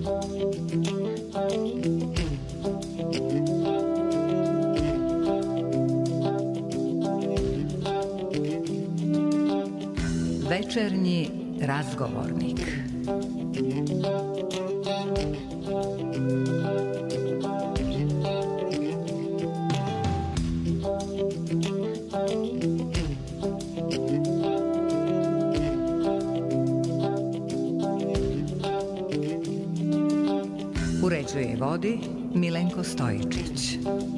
Večernji razgovornik. Uređuje i vodi Milenko Stojičić.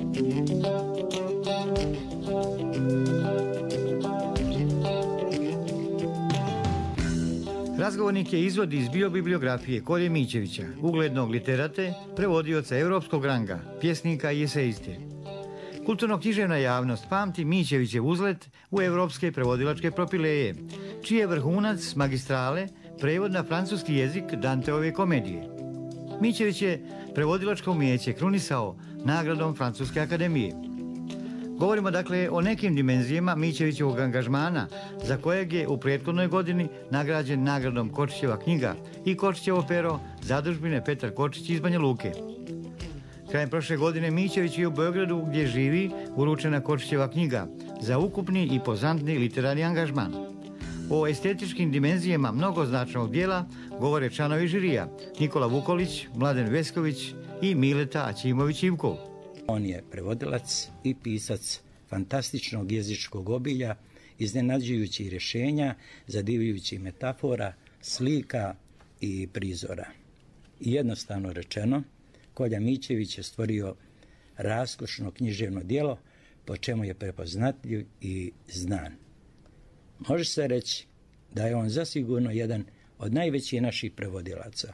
Razgovornik je izvod iz biobibliografije Kolje Mićevića, uglednog literate, prevodioca europskog ranga, pjesnika i eseiste. Kulturno-književna javnost pamti Mićevićev uzlet u evropske prevodilačke propileje, čiji je vrhunac magistrale prevod na francuski jezik Danteove komedije. Mićević je prevodilačko umijeće krunisao nagradom Francuske akademije. Govorimo dakle o nekim dimenzijama Mićevićevog angažmana, za kojeg je u prethodnoj godini nagrađen nagradom Kočićeva knjiga i Kočićevo pero zadužbine Petar Kočić iz Banja Luke. Krajem prošle godine Mićević je u Beogradu, gdje živi, uručena Kočićeva knjiga za ukupni i pozantni literarni angažman. O estetičkim dimenzijama mnogoznačnog dijela govore članovi žirija Nikola Vukolić, Mladen Vesković i Mileta Aćimović-Ivkov. On je prevodilac i pisac fantastičnog jezičkog obilja, iznenađujućih rješenja, zadivljujućih metafora, slika i prizora. I jednostavno rečeno, Kolja Mićević je stvorio raskošno književno djelo po čemu je prepoznatljiv i znan. Može se reći da je on zasigurno jedan od najvećih naših prevodilaca,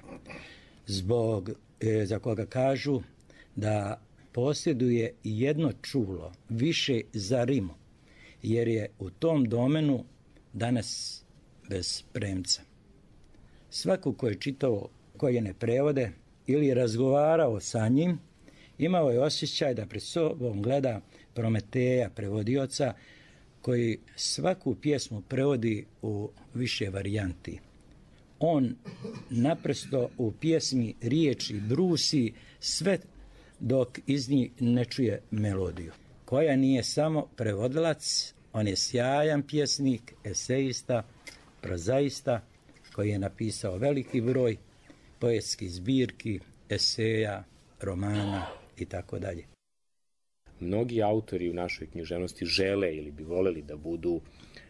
za koga kažu da posjeduje jedno čulo više za rimu, jer je u tom domenu danas bez premca. Svako ko je čitao Koljene prevode ili razgovarao sa njim, imao je osjećaj da pred sobom gleda Prometeja prevodioca koji svaku pjesmu prevodi u više varijanti. On naprosto u pjesmi riječi brusi sve dok iz njih ne čuje melodiju. Koja nije samo prevodilac, on je sjajan pjesnik, eseista, prozaista, koji je napisao veliki broj poetskih zbirki, eseja, romana itd. Mnogi autori u našoj književnosti žele ili bi voleli da budu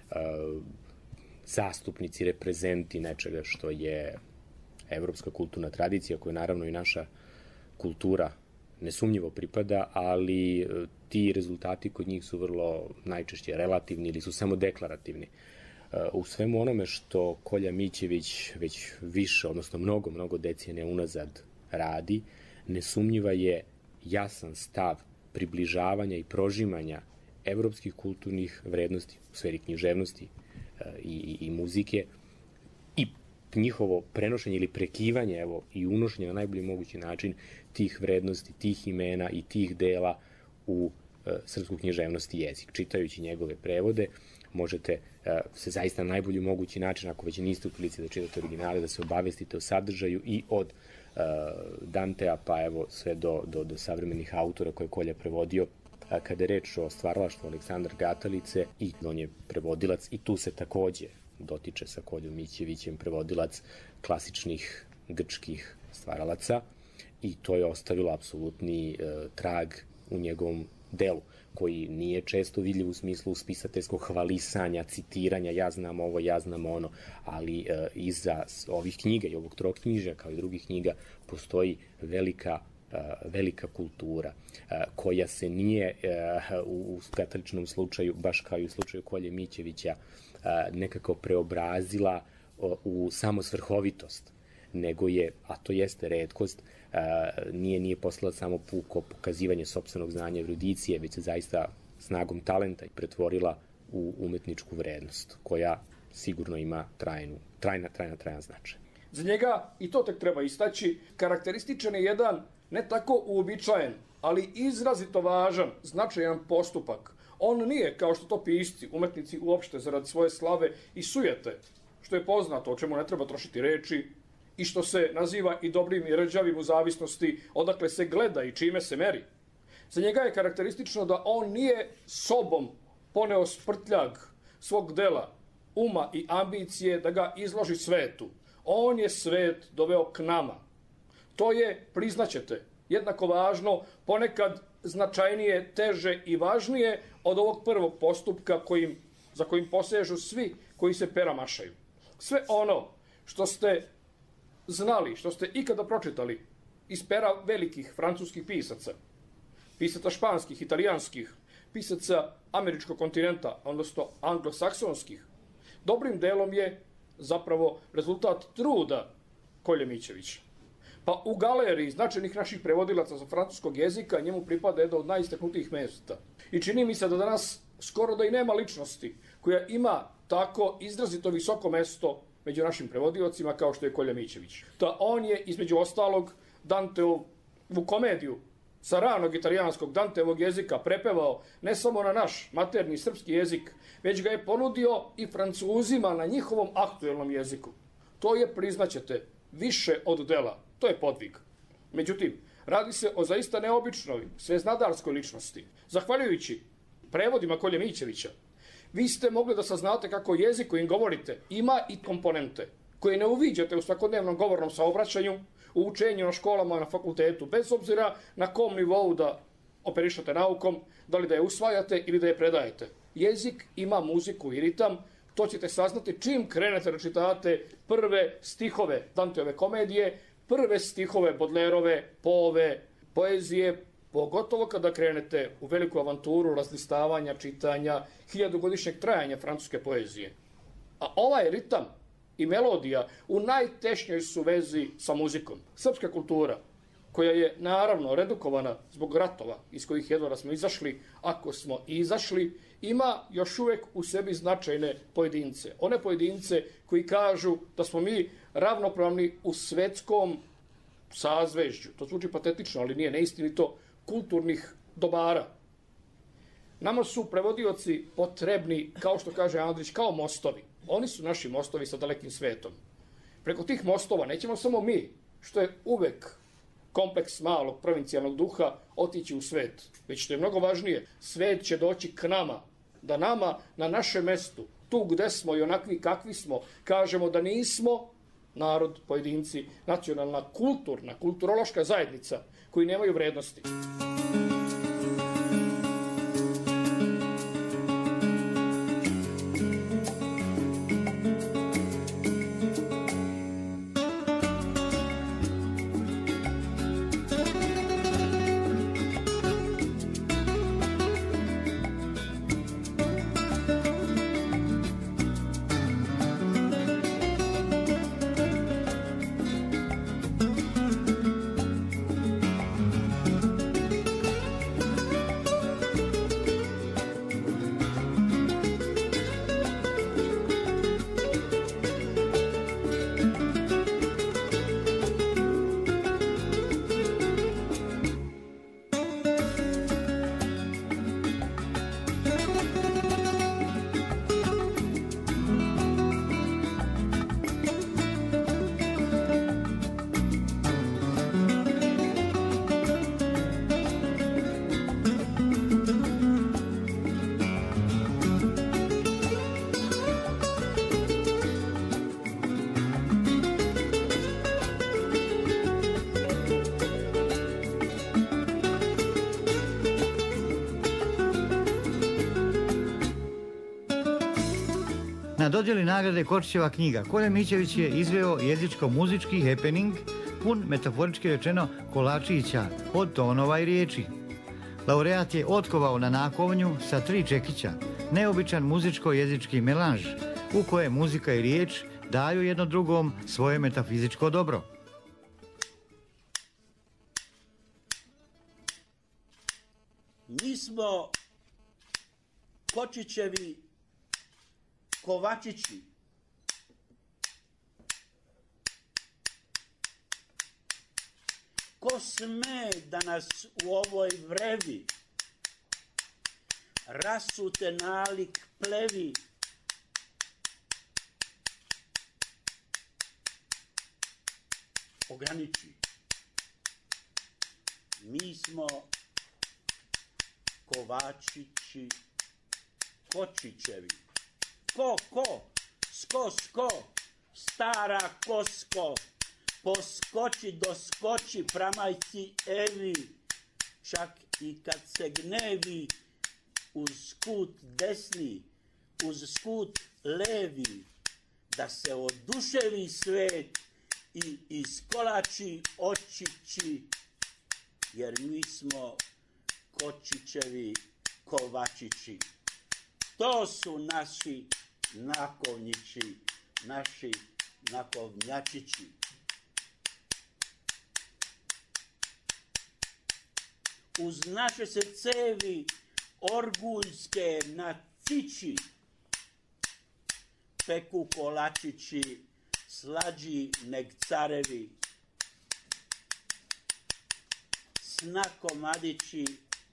zastupnici, reprezenti nečega što je evropska kulturna tradicija, koja naravno i naša kultura nesumnjivo pripada, ali ti rezultati kod njih su vrlo najčešće relativni ili su samo deklarativni. U svemu onome što Kolja Mićević već više, odnosno mnogo decenija unazad radi, nesumnjiva je jasan stav približavanja i prožimanja evropskih kulturnih vrednosti u sferi književnosti i muzike i njihovo prenošenje ili prekivanje i unošenje na najbolji mogući način tih vrednosti, tih imena i tih dela u srpsku književnost i jezik. Čitajući njegove prevode možete se zaista na najbolji mogući način, ako već niste u prilici da čitate originale, da se obavestite o sadržaju i od Dantea pa evo sve do savremenih autora koje je Kolja prevodio. Kada je reč o stvaralaštvu Aleksandra Gatalice, i on je prevodilac i tu se takođe dotiče sa Koljom Mićevićem, prevodilac klasičnih grčkih stvaralaca, i to je ostavilo apsolutni trag u njegovom delu, koji nije često vidljiv u smislu spisateljskog hvalisanja, citiranja, ja znam ovo, ja znam ono, ali iza ovih knjiga i ovog troknjižja, kao i drugih knjiga, postoji velika kultura koja se nije u katoličnom slučaju, baš kao i u slučaju Kolje Mićevića, nekako preobrazila u samosvrhovitost, nego je, a to jeste retkost, nije poslala samo puko pokazivanje sopstvenog znanja i erudicije, već se zaista snagom talenta i pretvorila u umetničku vrednost, koja sigurno ima trajan značaj. Za njega, i to tek treba istaći, karakterističan je jedan ne tako uobičajen, ali izrazito važan, značajan postupak. On nije, kao što to pisci, umetnici uopšte zarad svoje slave i sujete, što je poznato, o čemu ne treba trošiti reči, i što se naziva i dobrim i rđavim u zavisnosti odakle se gleda i čime se meri. Za njega je karakteristično da on nije sobom poneo sprtljag svog dela, uma i ambicije da ga izloži svetu. On je svet doveo k nama. To je, priznaćete, jednako važno, ponekad značajnije, teže i važnije od ovog prvog postupka za kojim posežu svi koji se pera mašaju. Sve ono što ste znali, što ste ikada pročitali iz pera velikih francuskih pisaca, pisaca španskih, italijanskih, pisaca američkog kontinenta, odnosno anglosaksonskih, dobrim delom je zapravo rezultat truda Kolje Mićevića. Pa u galeriji značajnih naših prevodilaca za francuskog jezika njemu pripada jedno od najistaknutijih mesta. I čini mi se da danas skoro da i nema ličnosti koja ima tako izrazito visoko mesto među našim prevodiocima kao što je Kolja Mićević. Da on je između ostalog Danteovu komediju sa ranog italijanskog Danteovog jezika prepevao ne samo na naš materni srpski jezik, već ga je ponudio i Francuzima na njihovom aktuelnom jeziku. To je, priznaćete, više od dela. To je podvig. Međutim, radi se o zaista neobičnoj, sveznadarskoj ličnosti. Zahvaljujući prevodima Kolje Mićevića, vi ste mogli da saznate kako jezik kojim govorite ima i komponente koje ne uviđate u svakodnevnom govornom saobraćanju, u učenju na školama, na fakultetu, bez obzira na kom nivou da operišete naukom, da li da je usvajate ili da je predajete. Jezik ima muziku i ritam, to ćete saznati čim krenete da čitate prve stihove Danteove komedije, prve stihove Bodlerove, Poove, poezije, pogotovo kada krenete u veliku avanturu razlistavanja, čitanja, 1000-godišnjeg trajanja francuske poezije. A ovaj ritam i melodija u najtešnjoj su vezi sa muzikom. Srpska kultura, koja je naravno redukovana zbog ratova iz kojih jedva smo izašli, ako smo izašli, ima još uvek u sebi značajne pojedince. One pojedince koji kažu da smo mi ravnopravni u svetskom sazvežđu. To zvuči patetično, ali nije neistinito, kulturnih dobara. Nama su prevodioci potrebni, kao što kaže Andrić, kao mostovi. Oni su naši mostovi sa dalekim svetom. Preko tih mostova nećemo samo mi, što je uvek kompleks malog provincijalnog duha, otići u svet. Već što je mnogo važnije, svet će doći k nama, da nama na našem mestu, tu gde smo i onakvi kakvi smo, kažemo da nismo narod, pojedinci, nacionalna, kulturna, kulturološka zajednica koji nemaju vrednosti. Na dodjeli nagrade Kočićeva knjiga Kolja Mićević je izveo jezičko-muzički happening pun, metaforički rečeno, kolačića od tonova i riječi. Laureat je otkovao na nakovnju sa 3 čekića, neobičan muzičko-jezički melanž u koje muzika i riječ daju jedno drugom svoje metafizičko dobro. Mi smo Kočićevi Kovačići. Ko sme da nas u ovoj vrevi rasute nalik plevi? ograniči. Mi smo Kovačići, Kočićevi. Ko, sko, stara kosko, poskoči, doskoči, pramajci Evi, čak i kad se gnevi, uz kut desni, uz skut levi, da se oduševi svet i iskolači očići, jer mi smo Kočićevi Kovačići. To su naši nakovnjići, naši nakovnjačići. Uz naše se cevi orguljske na cići, peku kolačići, slađi neg carevi, sna komadići,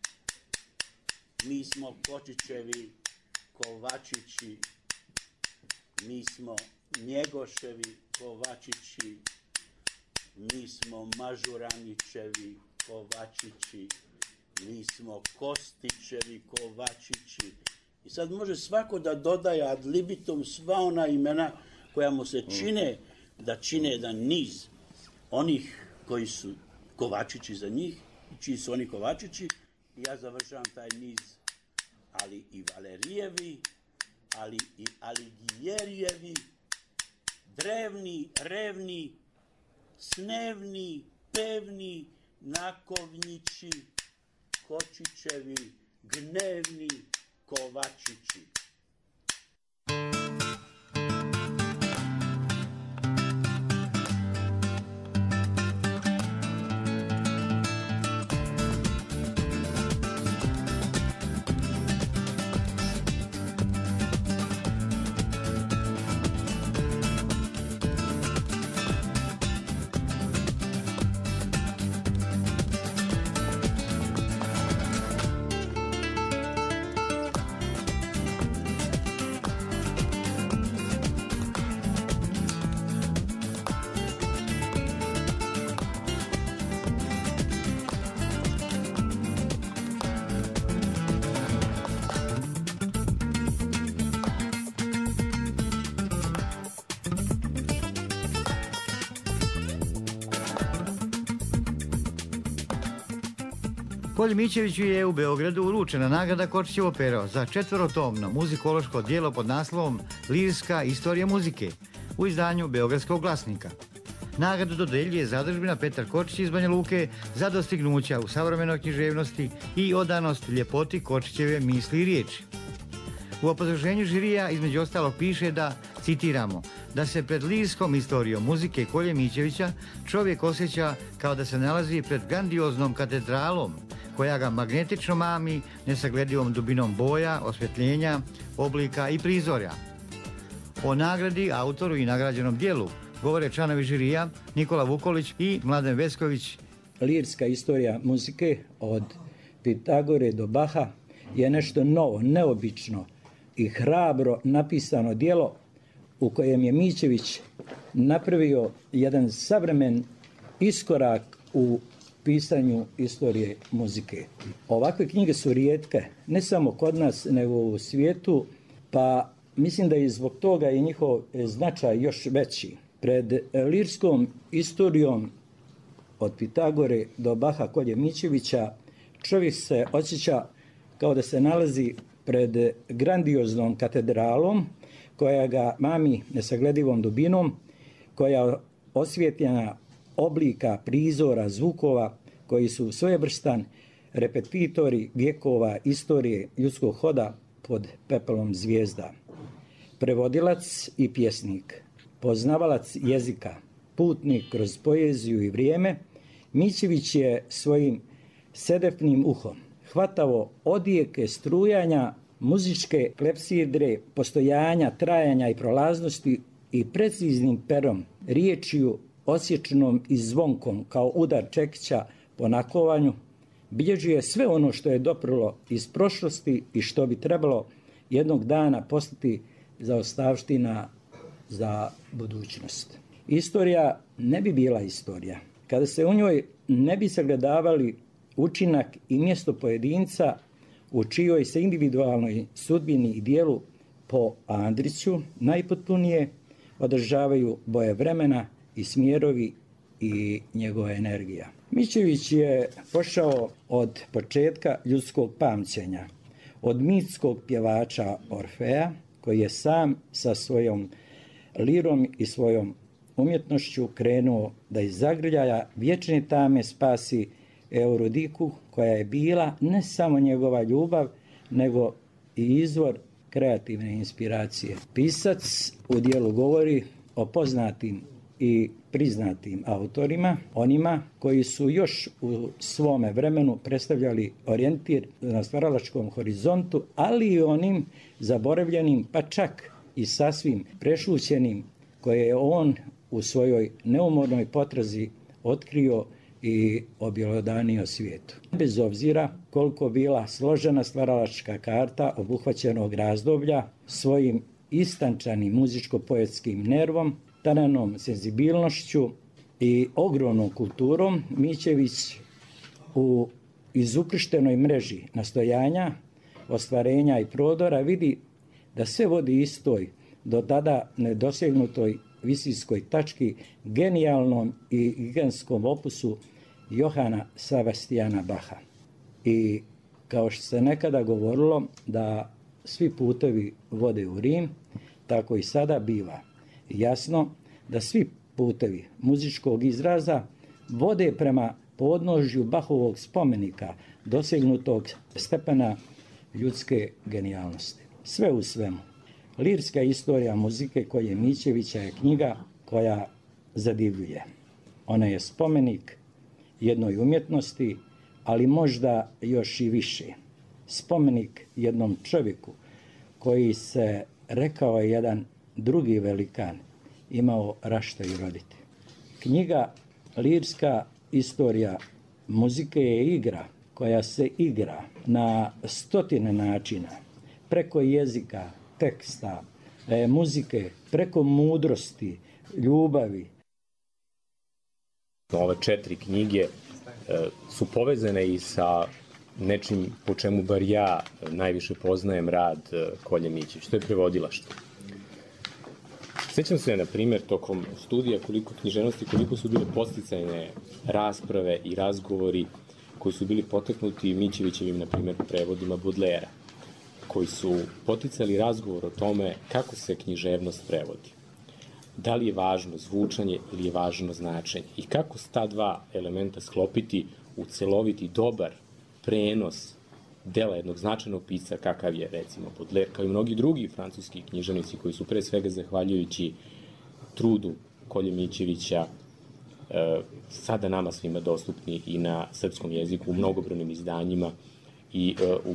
mi smo Kočićevi Kovačići, mi smo Njegoševi Kovačići, mi smo Mažuranićevi Kovačići, mi smo Kostićevi Kovačići. I sad može svako da dodaje ad libitum sva ona imena koja mu se čine, da čine jedan niz onih koji su Kovačići za njih, i čiji su oni Kovačići, i ja završavam taj niz, ali i Valerijevi, ali i Aligijerijevi, drevni, revni, snevni, pevni, nakovnjići, Kočićevi, gnevni Kovačići. Kolji Mićeviću je u Beogradu uručena nagrada Kočićevo pero za 4-tomno muzikološko djelo pod naslovom Lirska istorija muzike u izdanju Beogradskog glasnika. Nagradu dodeljuje zadužbina Petar Kočić iz Banja Luke za dostignuća u savremenoj književnosti i odanost ljepoti Kočićeve misli i riječi. U obrazloženju žirija između ostalog piše da, citiramo, da se pred lirskom istorijom muzike Kolje Mićevića čovjek osjeća kao da se nalazi pred grandioznom katedralom koja ga magnetično mami nesagledivom dubinom boja, osvjetljenja, oblika i prizorja. O nagradi, autoru i nagrađenom dijelu govore članovi žirija Nikola Vukolić i Mladen Vesković. Lirska istorija muzike od Pitagore do Baha je nešto novo, neobično i hrabro napisano djelo u kojem je Mićević napravio jedan savremen iskorak u pisanju istorije muzike. Ovakve knjige su rijetke, ne samo kod nas, nego u svijetu, pa mislim da je zbog toga i njihov značaj još veći. Pred lirskom istorijom od Pitagore do Baha Kolje Mićevića čovjek se osjeća kao da se nalazi pred grandioznom katedralom koja ga mami nesagledivom dubinom, koja osvjetljena oblika, prizora, zvukova koji su svojevrstan repetitori vjekova istorije ljudskog hoda pod pepelom zvijezda. Prevodilac i pjesnik, poznavalac jezika, putnik kroz poeziju i vrijeme, Mićević je svojim sedefnim uhom hvatavo odjeke strujanja, muzičke klepsidre, postojanja, trajanja i prolaznosti i preciznim perom, riječju osječnom i zvonkom kao udar čekića po nakovanju, bilježio sve ono što je doprlo iz prošlosti i što bi trebalo jednog dana postati zaostavština za budućnost. Istorija ne bi bila istorija kada se u njoj ne bi sagledavali učinak i mjesto pojedinca u čijoj se individualnoj sudbini i dijelu po Andriću najpotpunije održavaju boje vremena i smjerovi i njegova energija. Mićević je pošao od početka ljudskog pamćenja, od mitskog pjevača Orfeja, koji je sam sa svojom lirom i svojom umjetnošću krenuo da iz zagrljaja vječne tame spasi Eurodiku, koja je bila ne samo njegova ljubav, nego i izvor kreativne inspiracije. Pisac u dijelu govori o poznatim i priznatim autorima, onima koji su još u svome vremenu predstavljali orijentir na stvaralačkom horizontu, ali i onim zaboravljenim, pa čak i sasvim prešućenim, koje je on u svojoj neumornoj potrazi otkrio i objelodanio svijetu. Bez obzira koliko bila složena stvaralačka karta obuhvaćenog razdoblja, svojim istančanim muzičko-poetskim nervom, tanenom senzibilnošću i ogromnom kulturom, Mićević u izukrštenoj mreži nastojanja, ostvarenja i prodora vidi da sve vodi istoj, do tada nedosegnutoj visinskoj tački, genijalnom i gigantskom opusu Johana Sebastijana Baha. I kao što se nekada govorilo da svi putevi vode u Rim, tako i sada biva jasno da svi putevi muzičkog izraza vode prema podnožju Bahovog spomenika, dosegnutog stepena ljudske genijalnosti. Sve u svemu, lirska istorija muzike koje Mićevića je knjiga koja zadivljuje. Ona je spomenik jednoj umjetnosti, ali možda još i više. Spomenik jednom čovjeku koji se, rekao je jedan drugi velikan, imao rašta i roditi. Knjiga lirska istorija muzike je igra koja se igra na stotine načina, preko jezika, teksta, muzike, preko mudrosti, ljubavi. Ove 4 knjige su povezane i sa nečim po čemu bar ja najviše poznajem rad Kolje Mićevića. To je prevodilaštvo. Sećam se, na primjer, tokom studija koliko su bile podsticajne rasprave i razgovori koji su bili poteknuti Mićevićevim, na primjer, prevodima Baudelaira, koji su poticali razgovor o tome kako se književnost prevodi. Da li je važno zvučanje ili je važno značenje i kako ta dva elementa sklopiti u celoviti, dobar prenos dela jednog značajnog pisca kakav je, recimo, Baudelaire, kao i mnogi drugi francuski književnici koji su pre svega zahvaljujući trudu Kolje Mićevića sada nama svima dostupni i na srpskom jeziku u mnogobrojnim izdanjima i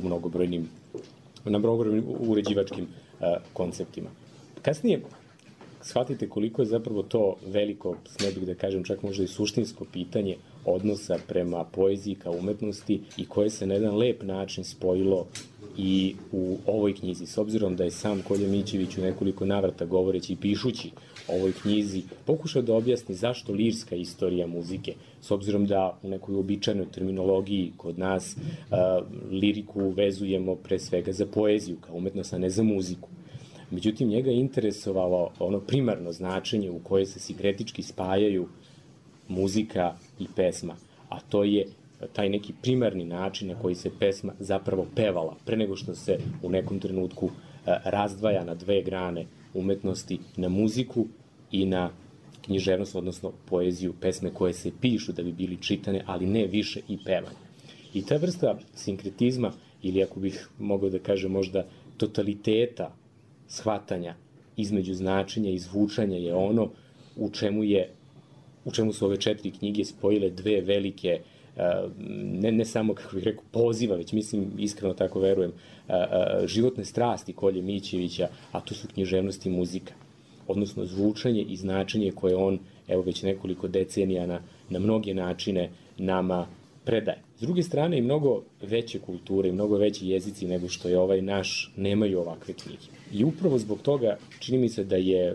na mnogobrojnim uređivačkim konceptima. Kasnije shvatite koliko je zapravo to veliko, ne bih da kažem čak možda i suštinsko pitanje odnosa prema poeziji kao umetnosti i koje se na jedan lep način spojilo i u ovoj knjizi. S obzirom da je sam Kolja Mićević u nekoliko navrata govoreći i pišući o ovoj knjizi pokušao da objasni zašto lirska istorija muzike, s obzirom da u nekoj uobičajenoj terminologiji kod nas liriku vezujemo pre svega za poeziju kao umetnost, a ne za muziku. Međutim, njega je interesovalo ono primarno značenje u koje se sikretički spajaju muzika i pesma, a to je taj neki primarni način na koji se pesma zapravo pevala, pre nego što se u nekom trenutku razdvaja na dve grane umetnosti, na muziku i na književnost, odnosno poeziju, pesme koje se pišu da bi bili čitane, ali ne više i pevanje. I ta vrsta sinkretizma, ili ako bih mogao da kažem možda totaliteta shvatanja između značenja i zvučanja je ono u čemu su ove 4 knjige spojile dve velike, ne samo, kako bih rekao, poziva, već mislim, iskreno tako verujem, životne strasti Kolje Mićevića, a to su književnost i muzika, odnosno zvučanje i značenje koje on, evo već nekoliko decenija na mnoge načine nama predaje. S druge strane, i mnogo veće kulture i mnogo veći jezici nego što je ovaj naš nemaju ovakve knjige. I upravo zbog toga čini mi se da je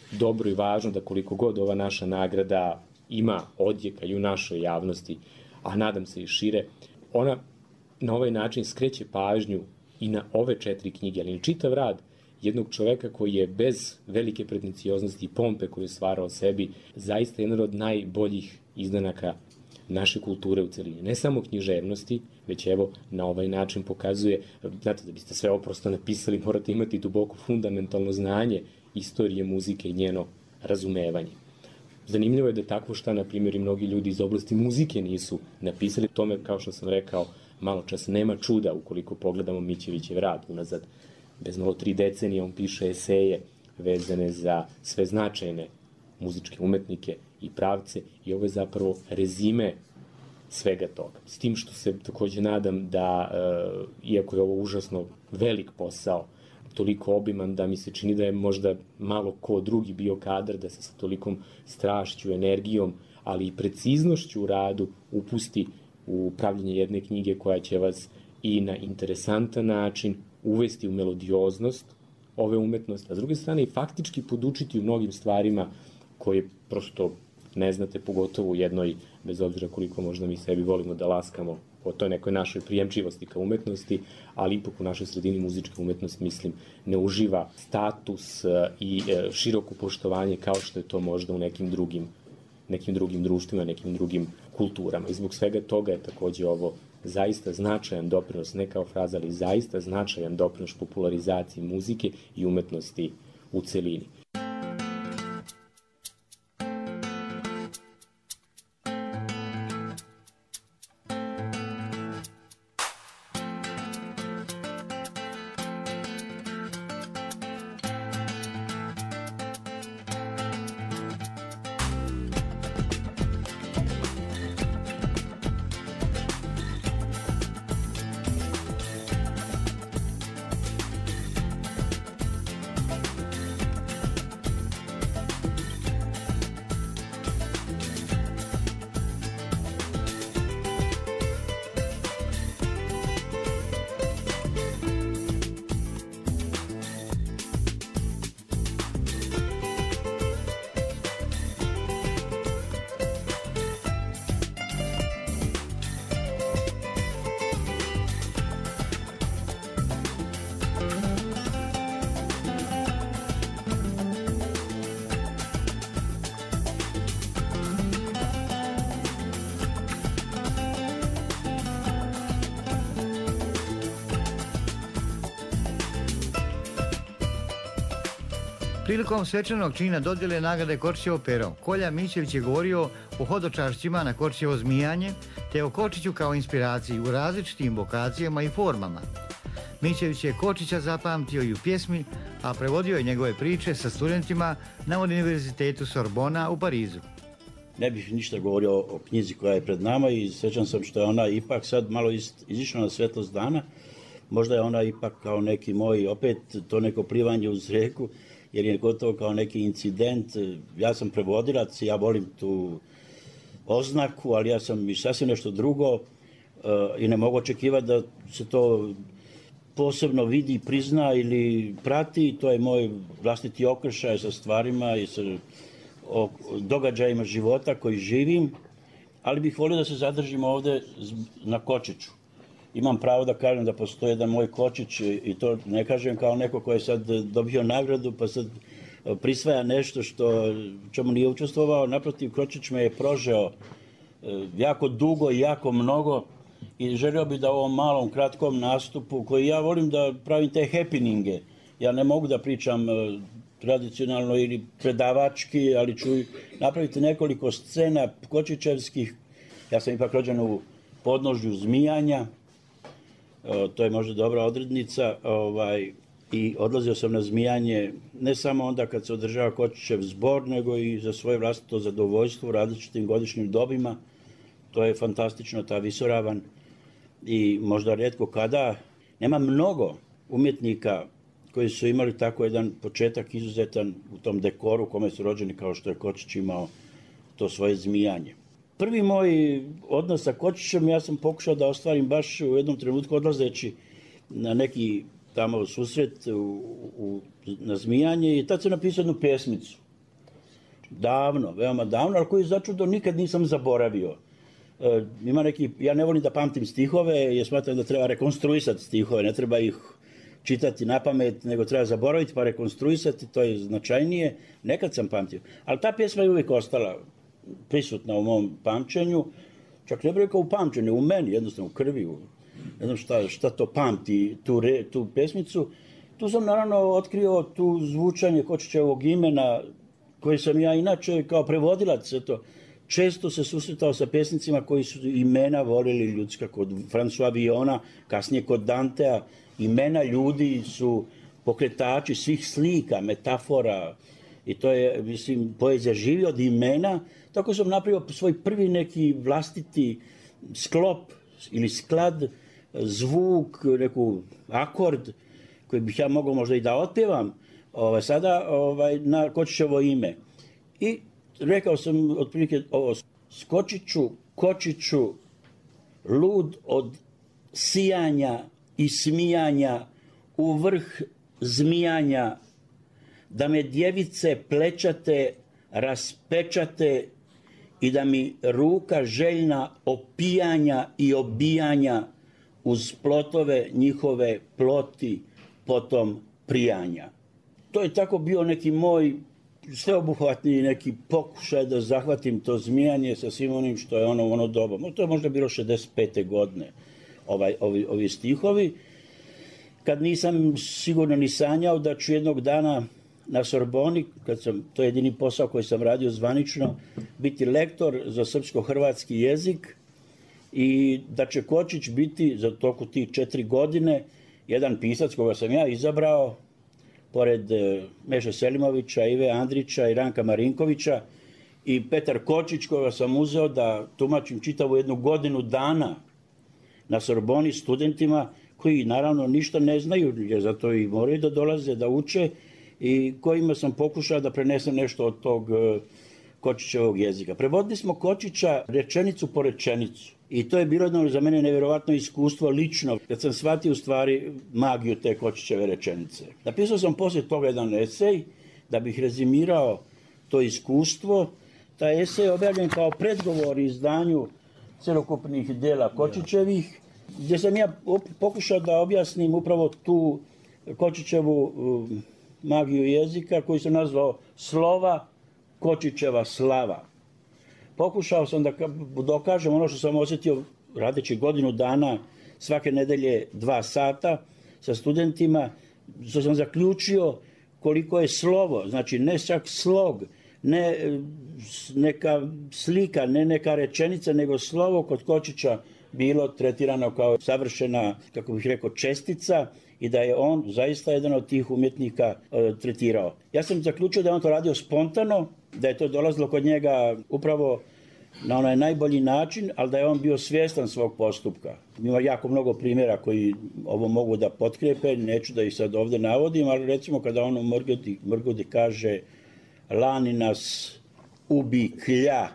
dobro i važno da koliko god ova naša nagrada ima odjeka i u našoj javnosti, a nadam se i šire, ona na ovaj način skreće pažnju i na ove 4 knjige, ali i čitav rad jednog čoveka koji je bez velike pretencioznosti i pompe koju je stvarao sebi, zaista jedan od najboljih izdanaka naše kulture u celini. Ne samo književnosti, već evo na ovaj način pokazuje, znate, da biste sve ovo prosto napisali, morate imati duboko fundamentalno znanje istorije muzike i njeno razumevanje. Zanimljivo je da takvo šta, na primjer, i mnogi ljudi iz oblasti muzike nisu napisali. Tome, kao što sam rekao, malo čas nema čuda ukoliko pogledamo Mićevićev rad unazad. Bez malo 3 decenije on piše eseje vezane za sve značajne muzičke umetnike i pravce i ovo je zapravo rezime svega toga. S tim što se takođe nadam da, iako je ovo užasno velik posao, toliko obiman da mi se čini da je možda malo ko drugi bio kadar da se sa tolikom strašću, energijom, ali i preciznošću u radu upusti u pravljenje jedne knjige koja će vas i na interesantan način uvesti u melodioznost ove umetnosti, a s druge strane i faktički podučiti u mnogim stvarima koje prosto ne znate, pogotovo u jednoj, bez obzira koliko možda mi sebi volimo da laskamo o toj nekoj našoj prijemčivosti ka umetnosti, ali ipak u našoj sredini muzička umetnost, mislim, ne uživa status i široko poštovanje kao što je to možda u nekim drugim društvima, nekim drugim kulturama. I zbog svega toga je takođe ovo zaista značajan doprinos, ne kao fraza, ali zaista značajan doprinos popularizaciji muzike i umetnosti u celini. Prilikom svečanog čina dodjele nagrade Korčićevo pero, Kolja Mićević je govorio o hodočašćima na Korčićevo zmijanje, te o Kočiću kao inspiraciji u različitim vokacijama i formama. Mićević je Kočića zapamtio i u pjesmi, a prevodio je njegove priče sa studentima na Univerzitetu Sorbona u Parizu. Ne bih ništa govorio o knjizi koja je pred nama i sjećam sam što je ona ipak sad malo izišla na svetlost dana. Možda je ona ipak kao neki moj, opet to neko plivanje uz rijeku, jer je gotovo kao neki incident. Ja sam prevodilac, ja volim tu oznaku, ali ja sam i sasvim nešto drugo i ne mogu očekivati da se to posebno vidi, prizna ili prati. To je moj vlastiti okršaj sa stvarima i sa događajima života koji živim, ali bih volio da se zadržim ovde na Kočiću. Imam pravo da kažem da postoji jedan moj Kočić i to ne kažem kao neko ko je sad dobio nagradu pa sad prisvaja nešto čemu nije učestvovao. Naprotiv, Kočić me je prožeo jako dugo i jako mnogo i želio bih da u ovom malom, kratkom nastupu, koji ja volim da pravim te happeninge, ja ne mogu da pričam tradicionalno ili predavački, ali ću napraviti nekoliko scena kočićevskih. Ja sam ipak rođen u podnožju Zmijanja, to je možda dobra odrednica, i odlazio sam na Zmijanje ne samo onda kad se održava Kočićev zbor, nego i za svoje vlastito zadovoljstvo u različitim godišnjim dobima. To je fantastično, ta visoravan i možda rijetko kada. Nema mnogo umjetnika koji su imali tako jedan početak izuzetan u tom dekoru u kome su rođeni kao što je Kočić imao to svoje Zmijanje. Prvi moj odnos sa Kočićem ja sam pokušao da ostvarim baš u jednom trenutku odlazeći na neki tamo susret na Zmijanje i tad sam napisao jednu pjesmicu. davno, veoma davno, ali koji začudo nikad nisam zaboravio. Ima neki, ja ne volim da pamtim stihove, jer smatram da treba rekonstruisati stihove, ne treba ih čitati na pamet, nego treba zaboraviti pa rekonstruisati, to je značajnije. Nekad sam pamtio, ali ta pjesma je uvijek ostala prisutna u mom pamćenju, čak ne bih rekao u pamćenju, u meni, jednostavno u krvi, ne znam šta to pamti, tu pesmicu. Tu sam naravno otkrio tu zvučanje Kočićevog imena, koji sam ja inače kao prevodilac, često se susretao sa pesnicima koji su imena volili ljudska, kod François Villona, kasnije kod Dantea. Imena ljudi su pokretači svih slika, metafora, i to je, mislim, poezija živi od imena. Tako sam napravio svoj prvi neki vlastiti sklop ili sklad, zvuk, neku akord koji bih ja mogao možda i da otpevam sada na Kočićevo ime. I rekao sam otprilike ovo: skočiću, kočiću, lud od sijanja i smijanja, u vrh zmijanja, da me djevice plečate, raspečate i da mi ruka željna opijanja i obijanja uz plotove njihove ploti potom prijanja. To je tako bio neki moj sveobuhvatni neki pokušaj da zahvatim to zmijanje sa svim onim što je ono doba. To je možda bilo 65. godine, ovi stihovi, kad nisam sigurno ni sanjao da ću jednog dana na Sorboni, to je jedini posao koji sam radio zvanično, biti lektor za srpsko-hrvatski jezik i da će Kočić biti za toku tih 4 godine jedan pisac koga sam ja izabrao, pored Meše Selimovića, Ive Andrića i Ranka Marinkovića, i Petar Kočić koga sam uzeo da tumačim čitavu 1 godinu dana na Sorboni studentima koji naravno ništa ne znaju, jer zato i moraju da dolaze, da uče, i kojima sam pokušao da prenesem nešto od tog Kočićevog jezika. Prevodili smo Kočića rečenicu po rečenicu i to je bilo jedno za mene nevjerovatno iskustvo lično, kad sam shvatio u stvari magiju te Kočićeve rečenice. Napisao sam poslije toga jedan esej da bih rezimirao to iskustvo. Taj esej je objavljen kao predgovor izdanju celokupnih dela Kočićevih, gdje sam ja pokušao da objasnim upravo tu Kočićevu magiju jezika, koju sam nazvao slova Kočićeva slava. Pokušao sam da dokažem ono što sam osjetio radeći godinu dana, svake nedelje 2 sata sa studentima, što sam zaključio koliko je slovo, znači ne čak slog, ne neka slika, ne neka rečenica, nego slovo kod Kočića bilo tretirano kao savršena, kako bih rekao, čestica, i da je on zaista jedan od tih umjetnika tretirao. Ja sam zaključio da je on to radio spontano, da je to dolazilo kod njega upravo na onaj najbolji način, ali da je on bio svjestan svog postupka. Ima jako mnogo primjera koji ovo mogu da potkrijepe, neću da ih sad ovdje navodim, ali recimo kada on u Mrgodi kaže: lani nas ubi klja,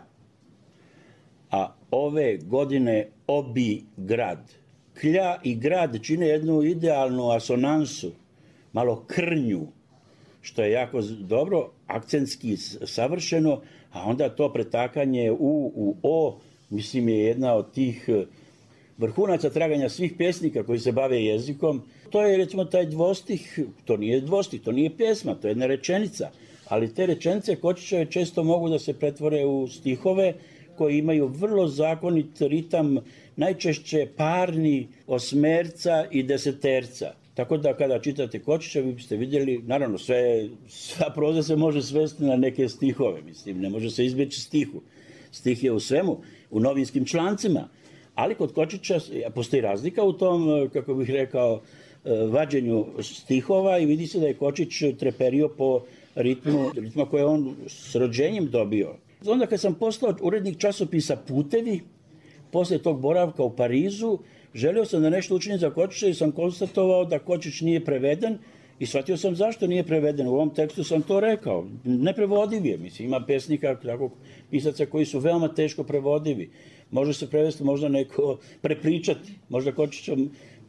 a ove godine obi grad. Klja i grad čine jednu idealnu asonansu, malo krnju, što je jako dobro, akcentski savršeno, a onda to pretakanje u o, mislim, je jedna od tih vrhunaca traganja svih pjesnika koji se bave jezikom. To je recimo taj dvostih, to nije dvostih, to nije pjesma, to je jedna rečenica, ali te rečenice Kočićeve često mogu da se pretvore u stihove koji imaju vrlo zakonit ritam, najčešće parni, osmerca i deseterca. Tako da kada čitate Kočića, vi biste vidjeli, naravno sva proza se može svesti na neke stihove, mislim, ne može se izbjeći stihu. Stih je u svemu, u novinskim člancima, ali kod Kočića postoji razlika u tom, kako bih rekao, vađenju stihova, i vidi se da je Kočić treperio po ritma koje on s rođenjem dobio. Onda kad sam postao urednik časopisa Putevi, poslije tog boravka u Parizu, želio sam da nešto učinim za Kočića i sam konstatovao da Kočić nije preveden i shvatio sam zašto nije preveden. U ovom tekstu sam to rekao. Neprevodiv je, mislim, ima pesnika, tako, pisaca koji su veoma teško prevodivi. Može se prevesti, možda neko prepričati. Možda Kočićom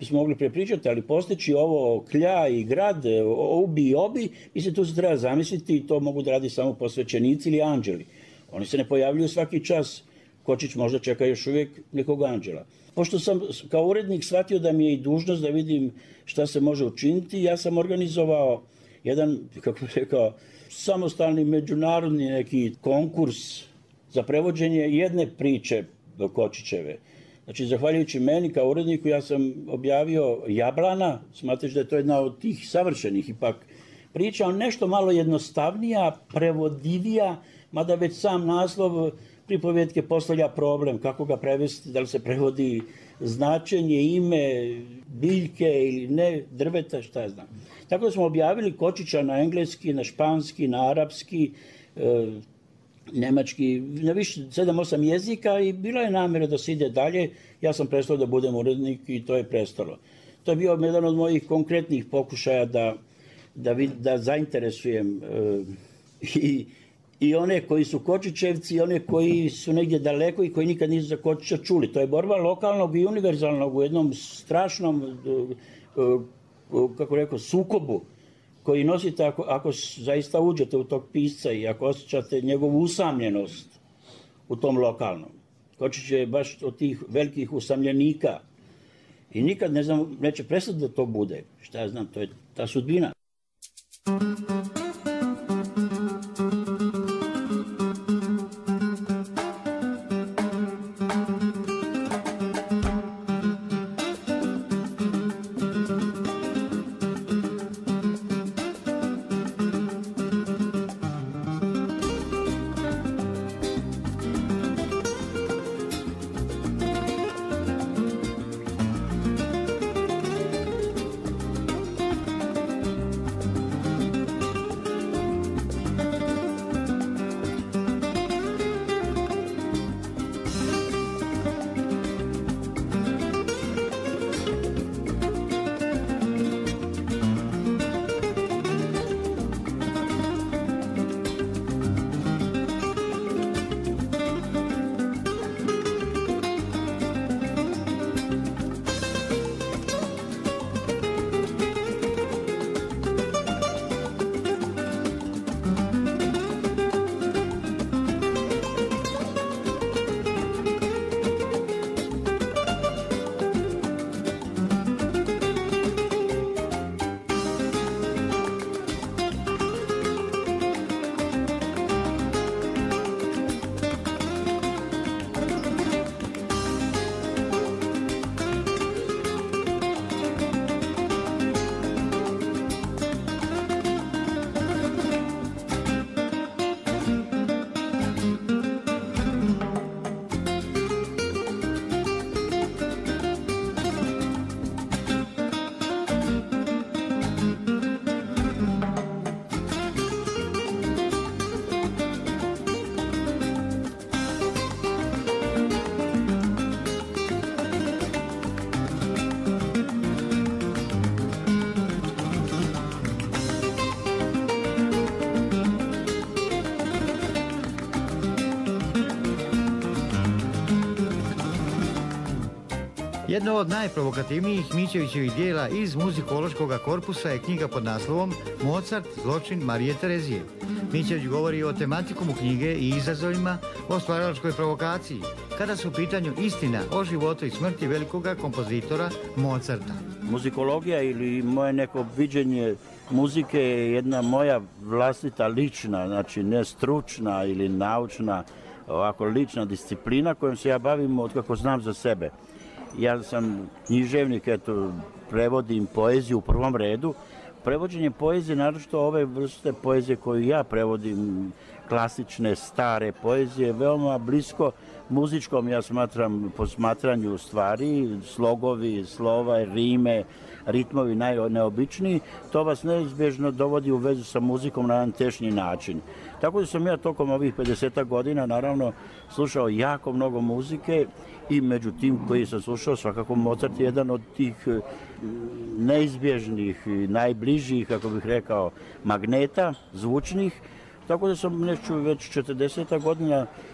bismo mogli prepričati, ali postići ovo klja i grad, ubi i obi, mislim, tu se treba zamisliti i to mogu da radi samo posvećenici ili anđeli. Oni se ne pojavljuju svaki čas. Kočić možda čeka još uvijek nekog anđela. Pošto sam kao urednik shvatio da mi je i dužnost da vidim šta se može učiniti, ja sam organizovao jedan, kako bih rekao, samostalni međunarodni neki konkurs za prevođenje jedne priče do Kočićeve. Znači, zahvaljujući meni kao uredniku, ja sam objavio Jablana, smatraš da je to jedna od tih savršenih ipak priča, ali nešto malo jednostavnija, prevodivija, mada već sam naslov pripovijetke postavlja problem, kako ga prevesti, da li se prevodi značenje, ime, biljke ili ne, drveta, šta ja znam. Tako da smo objavili Kočića na engleski, na španski, na arapski, nemački, na više 7-8 jezika i bila je namjera da se ide dalje. Ja sam prestao da budem urednik i to je prestalo. To je bio jedan od mojih konkretnih pokušaja da zainteresujem i one koji su Kočićevci i one koji su negdje daleko i koji nikad nisu za Kočića čuli. To je borba lokalnog i univerzalnog u jednom strašnom, kako rekao, sukobu koji nosite ako zaista uđete u tog pisca i ako osjećate njegovu usamljenost u tom lokalnom. Kočić je baš od tih velikih usamljenika i nikad, ne znam, neće prestati da to bude. Šta ja znam, to je ta sudbina. Jedno od najprovokativnijih Mićevićevih dijela iz muzikološkog korpusa je knjiga pod naslovom Mozart, zločin Marije Terezije. Mićević govori o tematikom knjige i izazovima, o stvaralačkoj provokaciji, kada su u pitanju istina o životu i smrti velikoga kompozitora Mozarta. Muzikologija ili moje neko viđenje muzike je jedna moja vlastita lična, znači ne stručna ili naučna, ovako lična disciplina kojom se ja bavim od kako znam za sebe. Ja sam književnik, eto, prevodim poeziju u prvom redu. Prevođenje poezije, naročito ove vrste poezije koju ja prevodim, klasične, stare poezije, veoma blisko muzičkom, ja smatram, posmatranju stvari, slogovi, slova, rime, ritmovi najneobičniji, to vas neizbježno dovodi u vezu sa muzikom na jedan tešnji način. Tako da sam ja tokom ovih 50 godina naravno slušao jako mnogo muzike i među tim koji sam slušao svakako Mozart je jedan od tih neizbježnih, najbližih, kako bih rekao, magneta, zvučnih. Tako da sam već 40 godina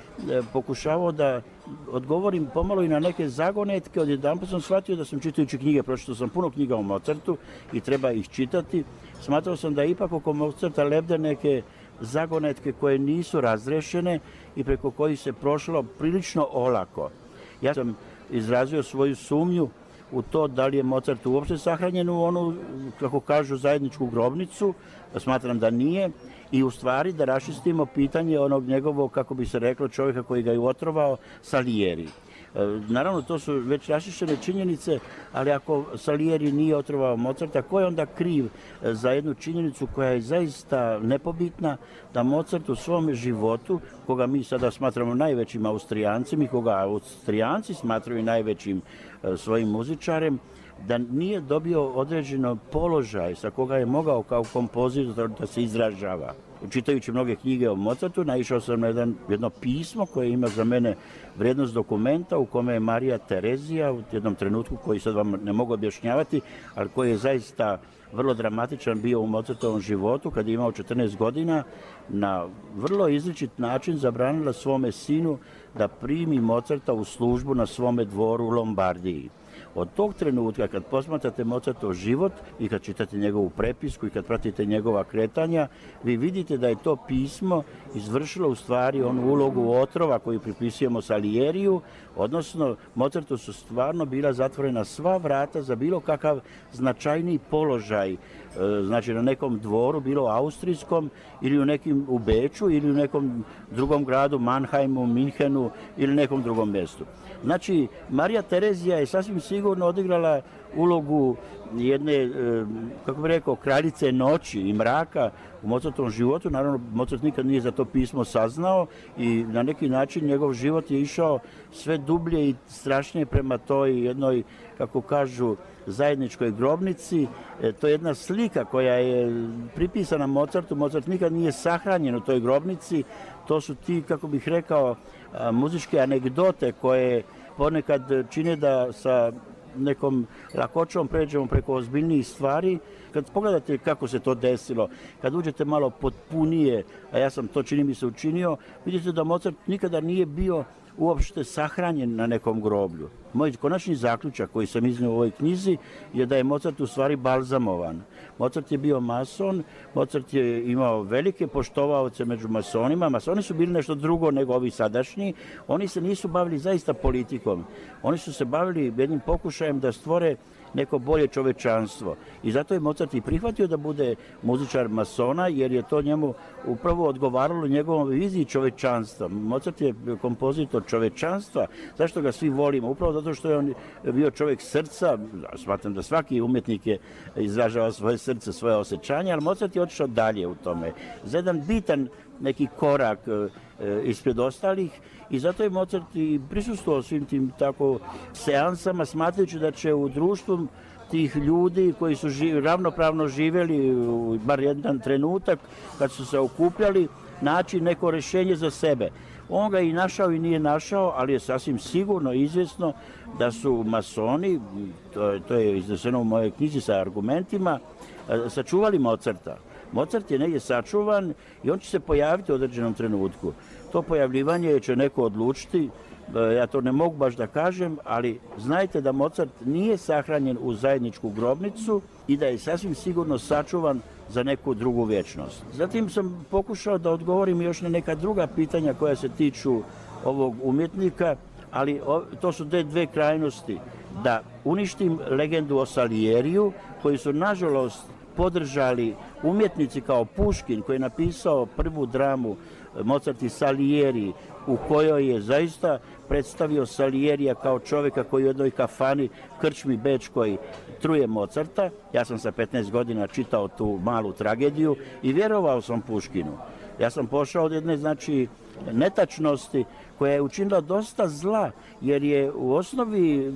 pokušavao da odgovorim pomalo i na neke zagonetke. Odjedanput sam shvatio da sam čitajući knjige, pročitao sam puno knjiga o Mozartu i treba ih čitati. Smatrao sam da ipak oko Mozarta lebde neke zagonetke koje nisu razrešene i preko kojih se prošlo prilično olako. Ja sam izrazio svoju sumnju u to da li je Mozart uopšte sahranjen u onu, kako kažu, zajedničku grobnicu. Smatram da nije. I u stvari da raščistimo pitanje onog njegovog, kako bi se reklo, čovjeka koji ga je otrovao, Salieri. Naravno, to su već raščišćene činjenice, ali ako Salieri nije otrovao Mozarta, ko je onda kriv za jednu činjenicu koja je zaista nepobitna, da Mozart u svom životu, koga mi sada smatramo najvećim Austrijancima i koga Austrijanci smatraju najvećim svojim muzičarem, da nije dobio određeno položaj sa koga je mogao kao kompozitor da se izražava. Čitajući mnoge knjige o Mozartu, naišao sam na jedno pismo koje ima za mene vrijednost dokumenta u kome je Marija Terezija u jednom trenutku koji sad vam ne mogu objašnjavati, ali koji je zaista vrlo dramatičan bio u Mozartovom životu, kad je imao 14 godina, na vrlo izričit način zabranila svome sinu da primi Mozarta u službu na svome dvoru u Lombardiji. Od tog trenutka, kad posmatrate Mozartov život i kad čitate njegovu prepisku i kad pratite njegova kretanja, vi vidite da je to pismo izvršilo u stvari onu ulogu otrova koju pripisujemo Salieriju, odnosno Mozartu su stvarno bila zatvorena sva vrata za bilo kakav značajniji položaj, znači na nekom dvoru, bilo austrijskom ili u Beču ili u nekom drugom gradu, Mannheimu, Minhenu ili nekom drugom mjestu. Znači, Marija Terezija je sasvim sigurno odigrala ulogu jedne, kako bih rekao, kraljice noći i mraka u Mozartovom životu. Naravno, Mozart nikad nije za to pismo saznao i na neki način njegov život je išao sve dublje i strašnije prema toj jednoj, kako kažu, zajedničkoj grobnici. To je jedna slika koja je pripisana Mozartu. Mozart nikad nije sahranjen u toj grobnici. To su ti, kako bih rekao, muzičke anegdote koje ponekad čine da sa nekom lakoćom pređemo preko ozbiljnijih stvari. Kad pogledate kako se to desilo, kad uđete malo potpunije, a ja sam to, čini mi se, učinio, vidite da Mozart nikada nije bio uopšte sahranjen na nekom groblju. Moj konačni zaključak koji sam iznio u ovoj knjizi je da je Mozart u stvari balzamovan. Mozart je bio mason, Mozart je imao velike poštovaoce među masonima. Masoni su bili nešto drugo nego ovi sadašnji. Oni se nisu bavili zaista politikom. Oni su se bavili jednim pokušajem da stvore neko bolje čovečanstvo. I zato je Mozart i prihvatio da bude muzičar masona, jer je to njemu upravo odgovaralo njegovom viziji čovečanstva. Mozart je kompozitor čovečanstva. Zašto ga svi volimo? Upravo zato što je on bio čovjek srca. Smatram da svaki umjetnik je izražava svoje srce, svoje osjećanje, ali Mozart je otišao dalje u tome. Za jedan bitan neki korak ispred ostalih i zato je Mozart i prisustvovao svim tim tako seansama, smatrajući da će u društvu tih ljudi koji su ravnopravno živjeli bar jedan trenutak kad su se okupljali naći neko rješenje za sebe. On ga je i našao i nije našao, ali je sasvim sigurno izvjesno da su masoni, to je izneseno u mojoj knjizi sa argumentima, sačuvali Mozarta. Mozart je negdje sačuvan i on će se pojaviti u određenom trenutku. To pojavljivanje će neko odlučiti, ja to ne mogu baš da kažem, ali znajte da Mozart nije sahranjen u zajedničku grobnicu i da je sasvim sigurno sačuvan za neku drugu vječnost. Zatim sam pokušao da odgovorim još na neka druga pitanja koja se tiču ovog umjetnika, ali to su dvije krajnosti. Da uništim legendu o Salieriju, koji su nažalost podržali umjetnici kao Puškin, koji je napisao prvu dramu Mozart i Salieri, u kojoj je zaista predstavio Salierija kao čovjeka koji u jednoj kafani, krčmi bečkoj, truje Mozarta. Ja sam sa 15 godina čitao tu malu tragediju i vjerovao sam Puškinu. Ja sam pošao od jedne, znači, netačnosti koja je učinila dosta zla, jer je u osnovi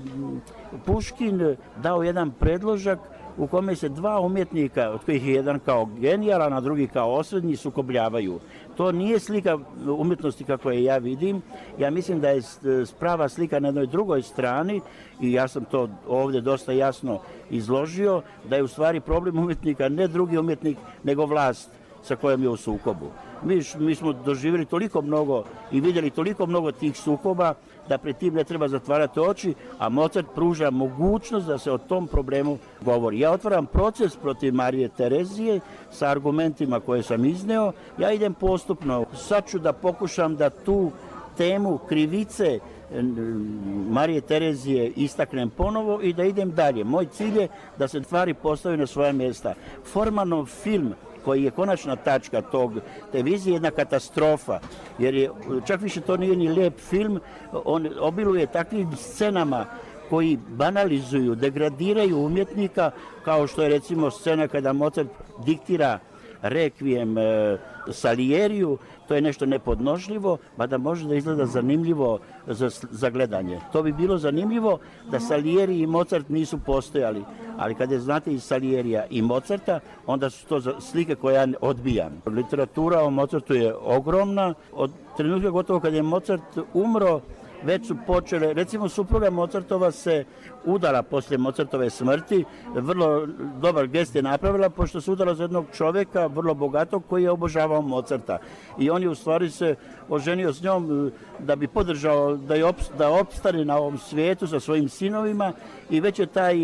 Puškin dao jedan predložak u kome se dva umjetnika, od kojih je jedan kao genijalan, a drugi kao osrednji, sukobljavaju. To nije slika umjetnosti kako je ja vidim. Ja mislim da je prava slika na jednoj drugoj strani i ja sam to ovdje dosta jasno izložio, da je u stvari problem umjetnika ne drugi umjetnik, nego vlast. sa kojom je u sukobu. Mi smo doživjeli toliko mnogo i vidjeli toliko mnogo tih sukoba da pred tim ne treba zatvarati oči, a Mozart pruža mogućnost da se o tom problemu govori. Ja otvaram proces protiv Marije Terezije sa argumentima koje sam izneo. Ja idem postupno. Sad ću da pokušam da tu temu krivice Marije Terezije istaknem ponovo i da idem dalje. Moj cilj je da se stvari postave na svoja mjesta. Formalno film koji je konačna tačka te vizije jedna katastrofa, jer je, čak više to nije ni lijep film, on obiluje takvim scenama koji banalizuju, degradiraju umjetnika, kao što je recimo scena kada Mozart diktira Rekvijem Salieriju, to je nešto nepodnošljivo, mada može da izgleda zanimljivo za gledanje. To bi bilo zanimljivo da Salieri i Mozart nisu postojali, ali kada znate i Salierija i Mozarta, onda su to slike koje ja odbijam. Literatura o Mozartu je ogromna. Od trenutka gotovo kada je Mozart umro, već su počele, recimo supruga Mozartova se udala poslije Mozartove smrti, vrlo dobar gest je napravila, pošto se udala za jednog čovjeka, vrlo bogatog, koji je obožavao Mozarta. I on je u stvari se oženio s njom da bi podržao da opstane na ovom svijetu sa svojim sinovima, i već je taj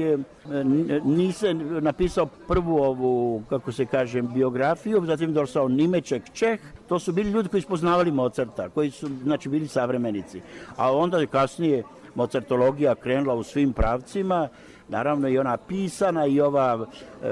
Nisen napisao prvu ovu, kako se kaže, biografiju, zatim došao Nimeček Čeh. To su bili ljudi koji su poznavali Mozarta, koji su znači bili savremenici. A onda je kasnije Mozartologija krenula u svim pravcima, naravno i ona pisana i ova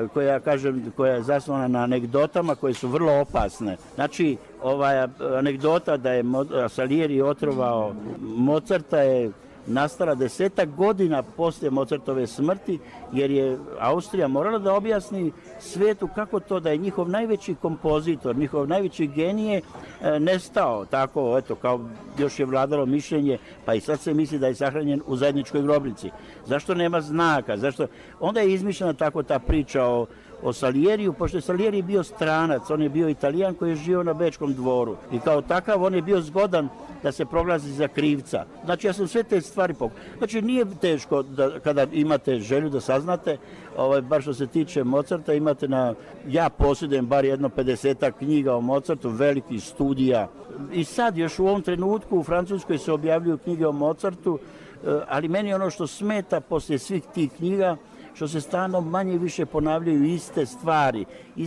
koja je zasnovana na anegdotama koje su vrlo opasne. Znači, ova anegdota da je Salieri otrovao Mozarta je nastala 10 godina poslije Mozartove smrti, jer je Austrija morala da objasni svijetu kako to da je njihov najveći kompozitor, njihov najveći genije nestao, tako, eto, kao još je vladalo mišljenje, pa i sad se misli da je sahranjen u zajedničkoj grobnici. Zašto nema znaka? Zašto? Onda je izmišljena tako ta priča o Salieriju, pošto je Salieri bio stranac, on je bio Italijan koji je živio na Bečkom dvoru i kao takav on je bio zgodan da se proglasi za krivca. Znači, ja sam sve te stvari Znači, nije teško da kada imate želju da saznate, bar što se tiče Mozarta, ja posjedujem bar jedno 50 knjiga o Mozartu, velikih studija. I sad, još u ovom trenutku u Francuskoj se objavljuju knjige o Mozartu, ali meni ono što smeta poslije svih tih knjiga, što se stalno manje i više ponavljaju iste stvari,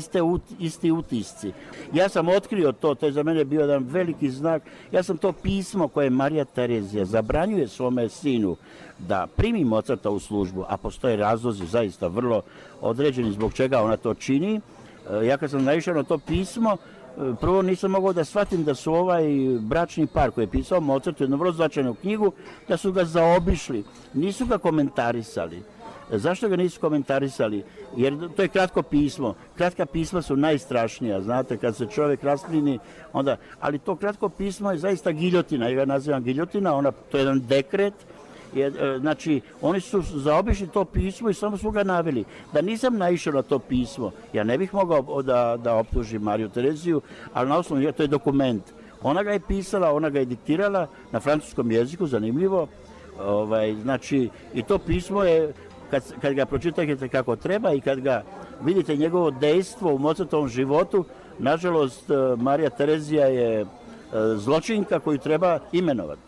isti utisci. Ja sam otkrio to je za mene bio jedan veliki znak. Ja sam to pismo koje Marija Terezija zabranjuje svome sinu da primi Mozarta u službu, a postoje razlozi zaista vrlo određeni zbog čega ona to čini. Ja kad sam naišao na to pismo, prvo nisam mogao da shvatim da su ovaj bračni par koji je pisao Mozartu jednu vrlo značajnu knjigu, da su ga zaobišli, nisu ga komentarisali. Zašto ga nisu komentarisali? Jer to je kratko pismo. Kratka pisma su najstrašnija, znate, kad se čovjek rasplini, onda... Ali to kratko pismo je zaista giljotina, ja ga nazivam giljotina, to je jedan dekret. Znači, oni su zaobišli to pismo i samo su ga naveli. Da nisam naišao na to pismo, ja ne bih mogao da optužim Mariju Tereziju, ali na osnovu, to je dokument. Ona ga je pisala, ona ga je diktirala na francuskom jeziku, zanimljivo. Znači, i to pismo je... Kad ga pročitate kako treba i kad ga vidite njegovo dejstvo u Mozartovom životu, nažalost, Marija Terezija je zločinka koju treba imenovati.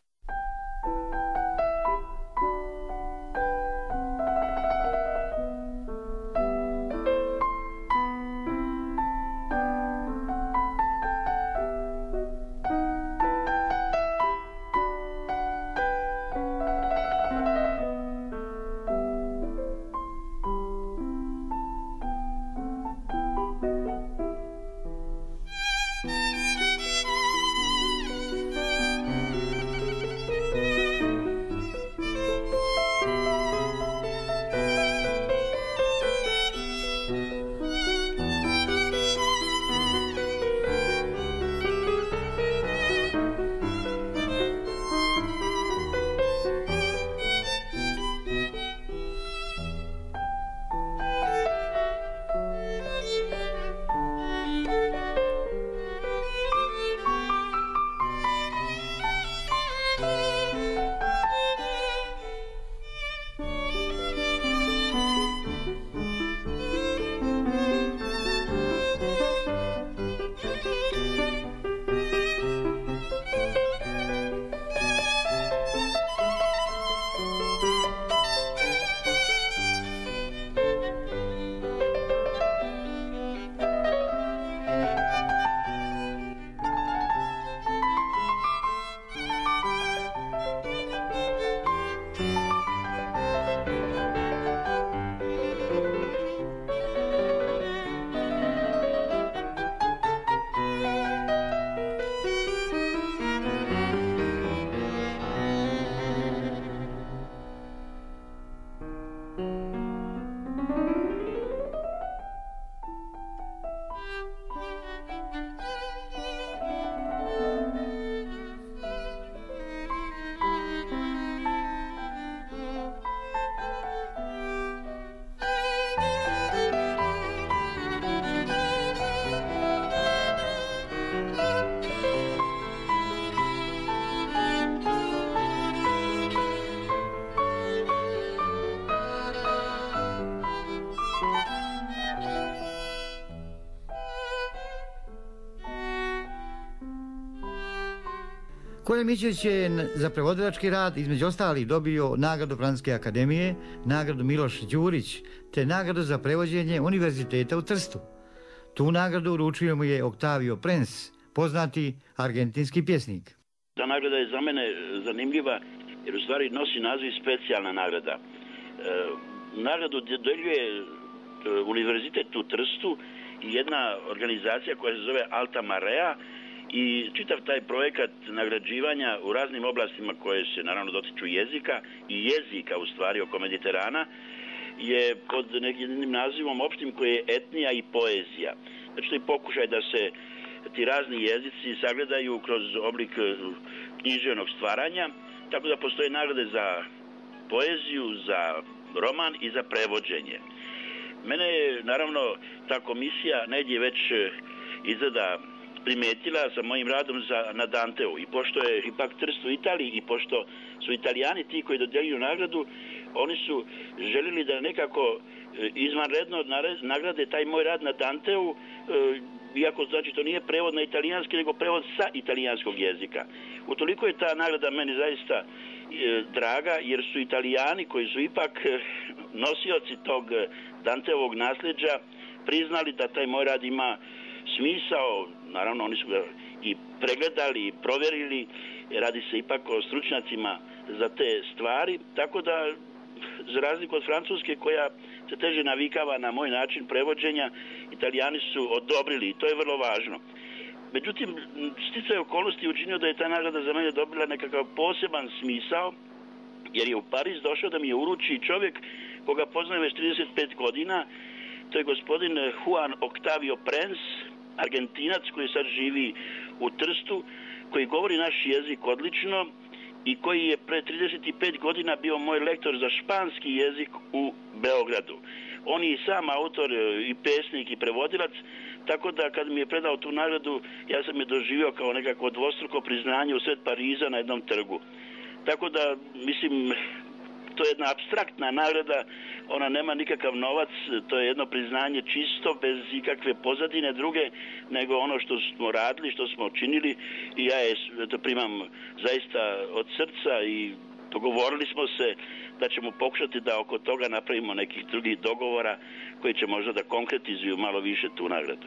Kolja Mićević je za prevodilački rad između ostalih dobio nagradu Francuske akademije, nagradu Miloš Đurić, te nagradu za prevođenje Univerziteta u Trstu. Tu nagradu uručio mu je Octavio Prenz, poznati argentinski pjesnik. Ta nagrada je za mene zanimljiva jer u stvari nosi naziv specijalna nagrada. Nagradu dodeljuje Univerzitet u Trstu i jedna organizacija koja se zove Alta Marea i čitav taj projekat nagrađivanja u raznim oblastima koje se naravno dotiču jezika i jezika u stvari oko Mediterana je pod nekim nazivom opštim koji je etnija i poezija. Znači to je pokušaj da se ti razni jezici sagledaju kroz oblik književnog stvaranja, tako da postoje nagrade za poeziju, za roman i za prevođenje. Mene je naravno ta komisija negdje već izgleda primetila sa mojim radom na Danteu i pošto je ipak Trst u Italiji i pošto su Italijani ti koji dodeljuju nagradu, oni su željeli da nekako izvanredno nagrade taj moj rad na Danteu, iako znači to nije prevod na italijanski, nego prevod sa italijanskog jezika. Utoliko je ta nagrada meni zaista draga, jer su Italijani koji su ipak nosioci tog Danteovog nasljeđa priznali da taj moj rad ima smisao. Naravno, oni su ga i pregledali i provjerili, radi se ipak o stručnjacima za te stvari, tako da za razliku od Francuske koja se teže navikava na moj način prevođenja, Italijani su odobrili i to je vrlo važno. Međutim, sticaj okolnosti učinio da je ta nagrada za mene dobila nekakav poseban smisao, jer je u Pariz došao da mi je uruči čovjek koga poznajem već 35 godina, to je gospodin Juan Octavio Prenz, Argentinac koji sad živi u Trstu, koji govori naš jezik odlično i koji je pre 35 godina bio moj lektor za španski jezik u Beogradu. On je i sam autor i pesnik i prevodilac, tako da kad mi je predao tu nagradu, ja sam je doživio kao nekako dvostruko priznanje u sred Pariza na jednom trgu. Tako da, mislim, to je jedna apstraktna nagrada, ona nema nikakav novac, to je jedno priznanje čisto, bez ikakve pozadine druge, nego ono što smo radili, što smo činili i ja je to primam zaista od srca i dogovorili smo se da ćemo pokušati da oko toga napravimo nekih drugih dogovora koji će možda da konkretizuju malo više tu nagradu.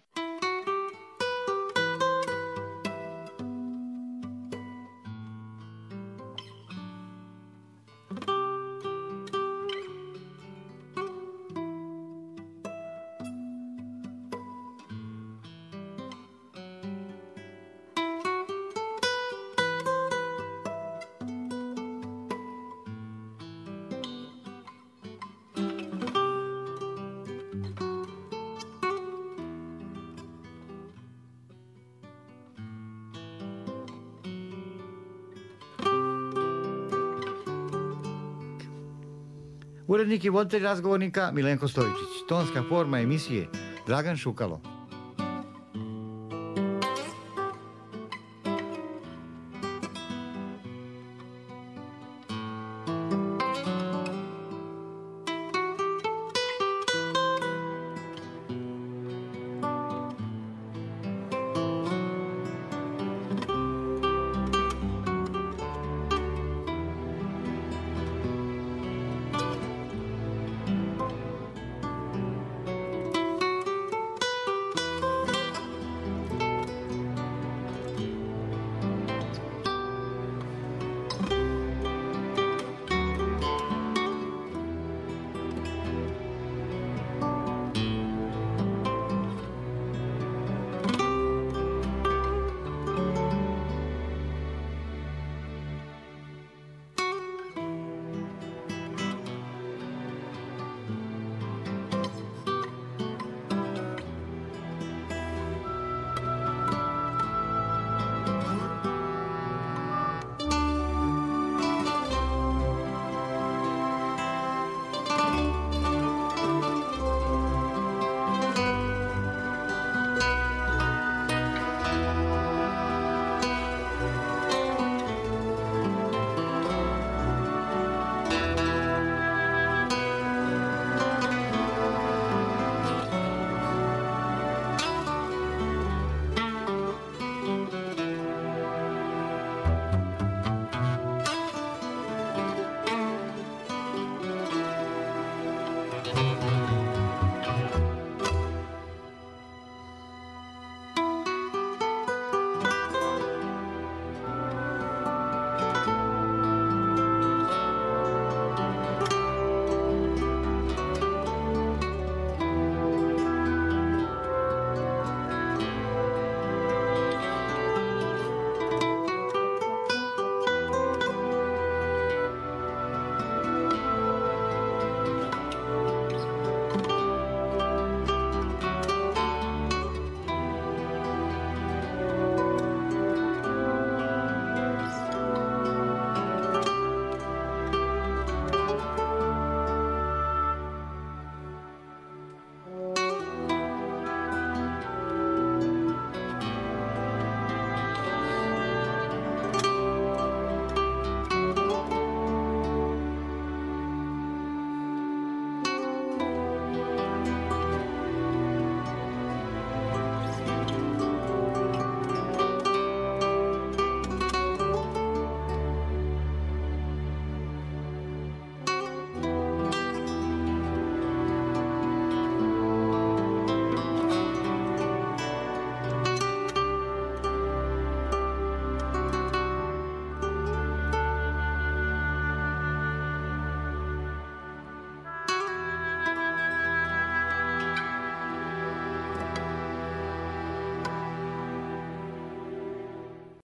Urednik i voditelj razgovornika Milenko Stojičić. Tonska forma emisije Dragan Šukalo.